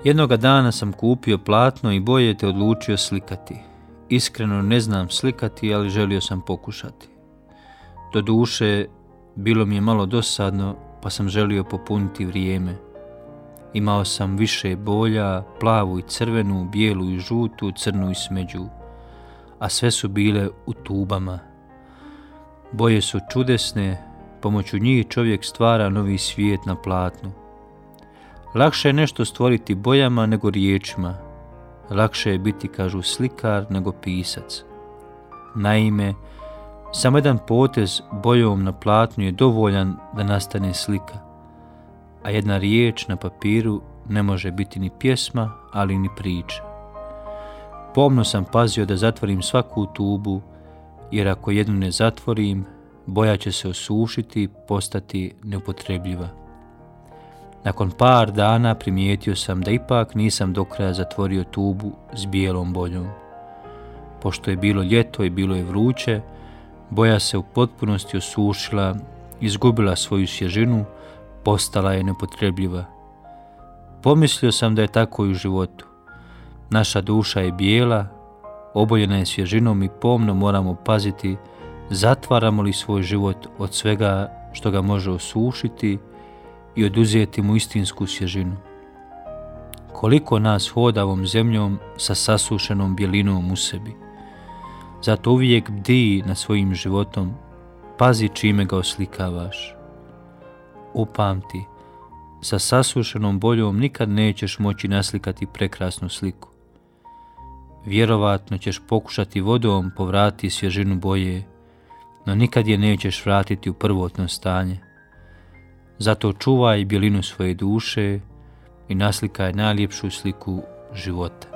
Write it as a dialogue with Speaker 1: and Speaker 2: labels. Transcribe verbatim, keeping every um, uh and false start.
Speaker 1: Jednoga dana sam kupio platno i boje te odlučio slikati. Iskreno ne znam slikati, ali želio sam pokušati. Doduše, bilo mi je malo dosadno, pa sam želio popuniti vrijeme. Imao sam više boja, plavu i crvenu, bijelu i žutu, crnu i smeđu, a sve su bile u tubama. Boje su čudesne, pomoću njih čovjek stvara novi svijet na platnu. Lakše je nešto stvoriti bojama nego riječima. Lakše je biti, kažu, slikar nego pisac. Naime, samo jedan potez bojom na platnu je dovoljan da nastane slika, a jedna riječ na papiru ne može biti ni pjesma, ali ni priča. Pomno sam pazio da zatvorim svaku tubu, jer ako jednu ne zatvorim, boja će se osušiti i postati neupotrebljiva. Nakon par dana primijetio sam da ipak nisam do kraja zatvorio tubu s bijelom bojom. Pošto je bilo ljeto i bilo je vruće, boja se u potpunosti osušila, izgubila svoju svježinu, postala je neupotrebljiva. Pomislio sam da je tako i u životu. Naša duša je bijela, oboljena je svježinom i pomno moramo paziti zatvaramo li svoj život od svega što ga može osušiti i oduzeti mu istinsku svježinu. Koliko nas hoda ovom zemljom sa sasušenom bijelinom u sebi. Zato uvijek bdiji nad svojim životom, pazi čime ga oslikavaš. Upamti, sa sasušenom boljom nikad nećeš moći naslikati prekrasnu sliku. Vjerovatno ćeš pokušati vodom povratiti svježinu boje, no nikad je nećeš vratiti u prvotno stanje. Zato čuvaj bjelinu svoje duše i naslikaj najljepšu sliku života.